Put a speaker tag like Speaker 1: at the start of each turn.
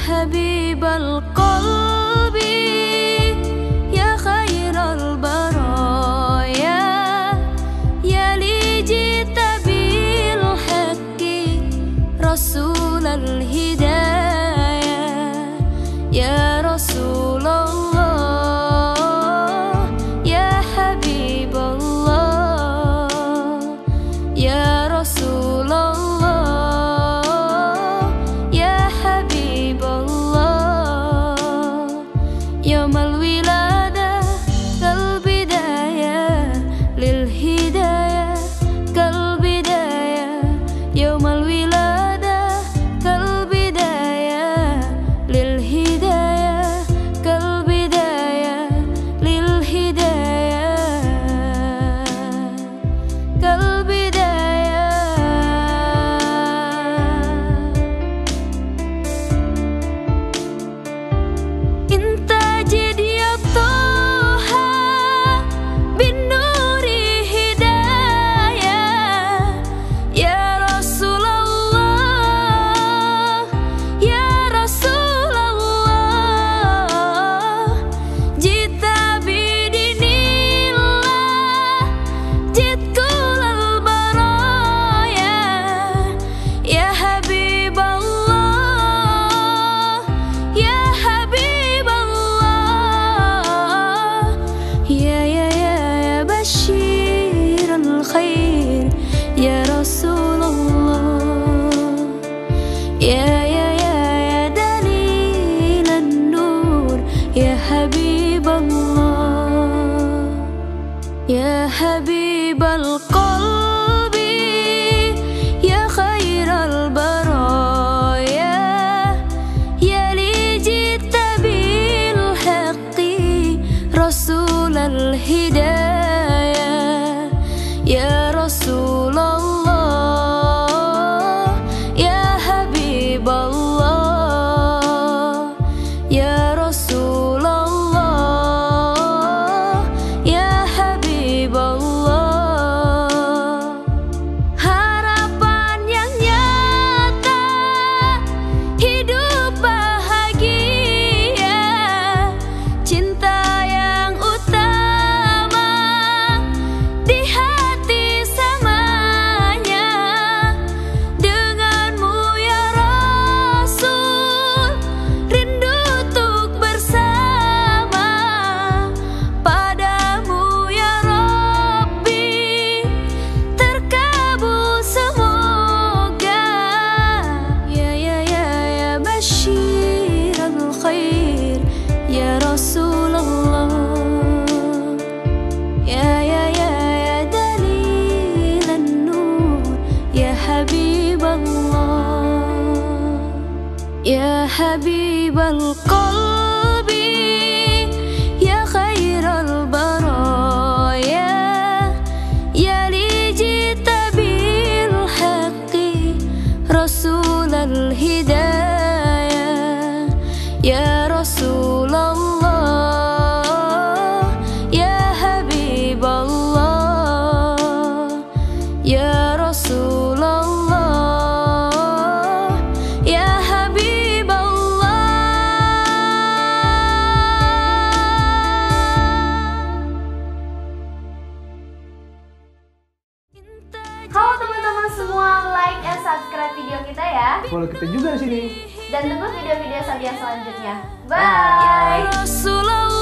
Speaker 1: حبيب القلب يا خير البرايا يا لي جئت بالحق رسول الهدايا يا رسول الله يا حبيب الله يا رسول الله يا حبيب الله يوم الولادة كالبداية للهداية كالبداية يوم الولادة كالبداية للهداية كالبداية للهداية كالبداية انت جد يا طه بالنور هداية يا رسول الله يا رسول الله جئت بدين الله جئت كل البرايا يا حبيب الله يا حبيب الله يا بشير الخير يا رسول الله يا دليل النور يا حبيب الله يا حبيب القلب يا خير البرايا يا لي جئت بالحق رسول الهدايا يا رسول الله يا حبيب الله يا رسول الله يا حبيب الله harapan yang nyata hidup bahagia cinta yang utama di hati samanya denganmu ya Rasul rindu untuk bersama padamu ya Rabbi terkabul semoga ya bashir al-khair ya Rasulullah ya dalil an-nur ya Habib Allah ya Habib al-qalbi ya khairal baraya ya li jita bil haqqi rasul al-hidayah ya Rasulullah ya Habib Allah ya Rasulullah ya Habib
Speaker 2: Halo teman-teman semua, like and subscribe video kita ya.
Speaker 3: Follow kita juga di sini.
Speaker 2: Dan tunggu video-video Sabian selanjutnya. Bye.
Speaker 1: Rasulullah